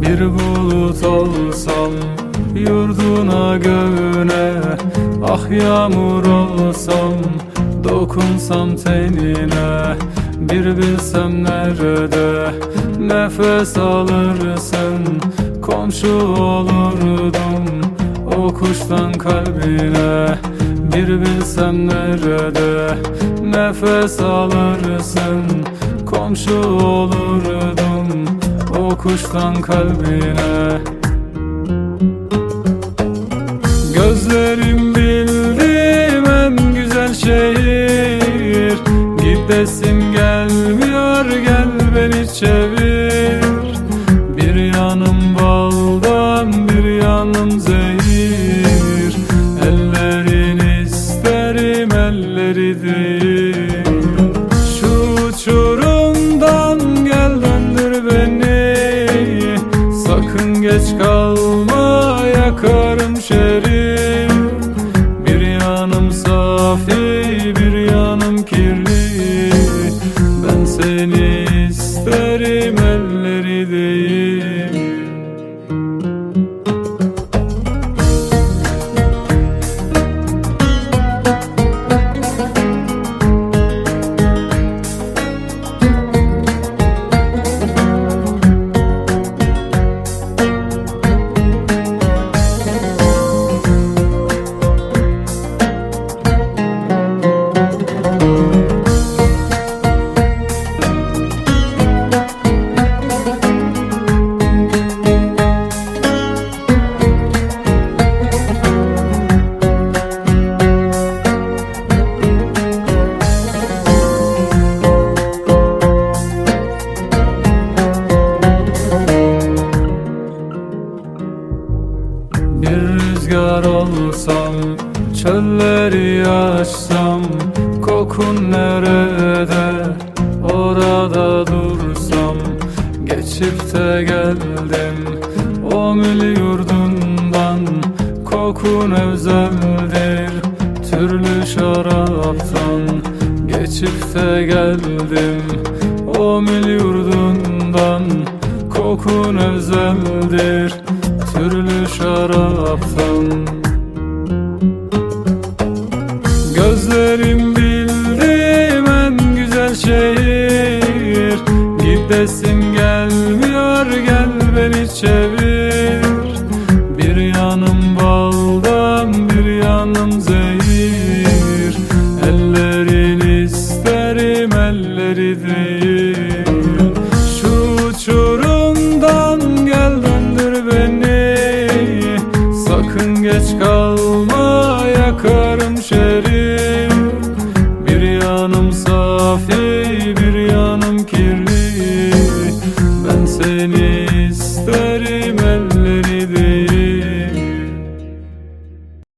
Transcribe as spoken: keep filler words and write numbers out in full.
Bir bulut olsam yurduna göğüne, ah yağmur olsam dokunsam tenine. Bir bilsem nerede nefes alırsın, komşu olurdum o kuştan kalbine. Bir bilsem nerede nefes alırsın, komşu olurdum o kuştan kalbine. Gözlerim bildim en güzel şehir, gidesim gelmiyor, gel beni çevir. Bir yanım baldan bir yanım zehir, ellerin isterim elleri değil. Şu uçurumdan gel döndür beni, sakın geç kalma yakarım şerim. Bir yanım safi bir yanım kirli, ben seni isterim elleri değil. Bir rüzgar olsam, çölleri açsam, kokun nerede, orada dursam. Geçip de geldim o mil yurdundan, kokun özeldir türlü şaraptan. Geçip de geldim o mil yurdundan, kokun özeldir türlü şaraptan. Gözlerim bildim en güzel şehir, gidesim gelmiyor, gel beni çevir. Bir yanım baldan bir yanım zehir, ellerin isterim elleri değil. Şu uçurumdan gel döndür beni, sakın geç kalma yakarım şerim. Bir yanım safi bir yanım kirli, ben seni isterim elleri.